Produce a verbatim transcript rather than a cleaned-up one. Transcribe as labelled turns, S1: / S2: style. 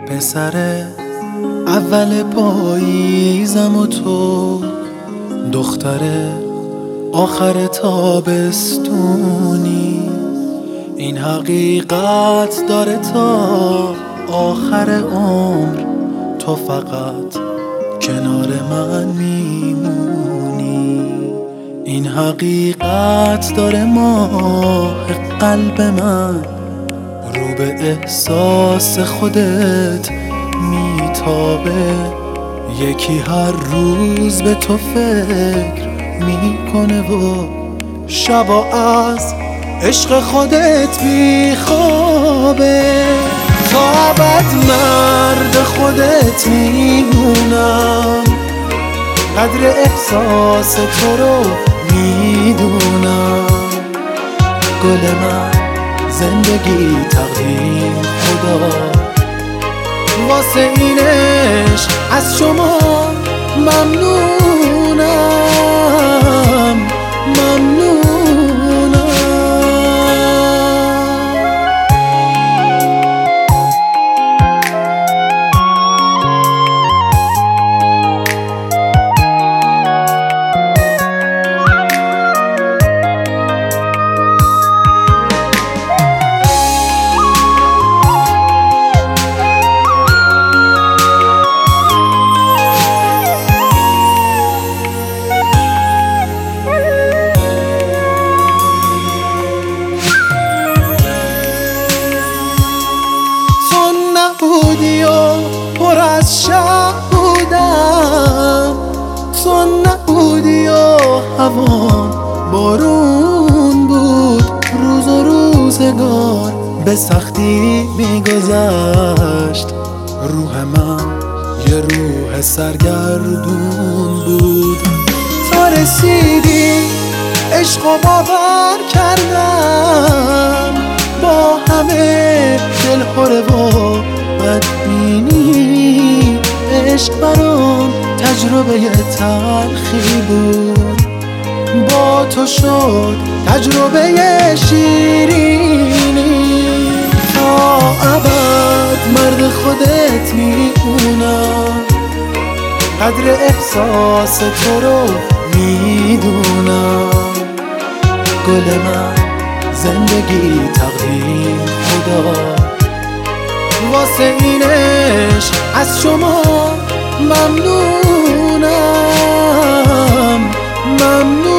S1: پسر اول پاییزم و تو دختر آخر تابستونی. این حقیقت داره تا آخر عمر تو فقط کنار من میمونی. این حقیقت داره ماه قلب من رو به احساس خودت میتابه. یکی هر روز به تو فکر میکنه و شبا از عشق خودت بیخوابه. تا ابد مرد خودت میمونم، قدر احساس تو رو میدونم. گل من زندگی تقدیم خدا، واسه این عشق از شما ممنونم ممنونم. بودی و پر از شب بودم، تو نبودی و هوا بارون بود. روز و روزگار به سختی میگذشت، روح من یه روح سرگردون بود. تا رسیدی عشق و باور کردم، با همه دل پره و بدبینی. عشق برام تجربه تلخی بود، با تو شد تجربه شیرینی. تا ابد مرد خودت میمونم، قدر احساس تو رو میدونم. گل من زندگی تقدیم خدا، واسه این عشق از شما ممنونم ممنونم.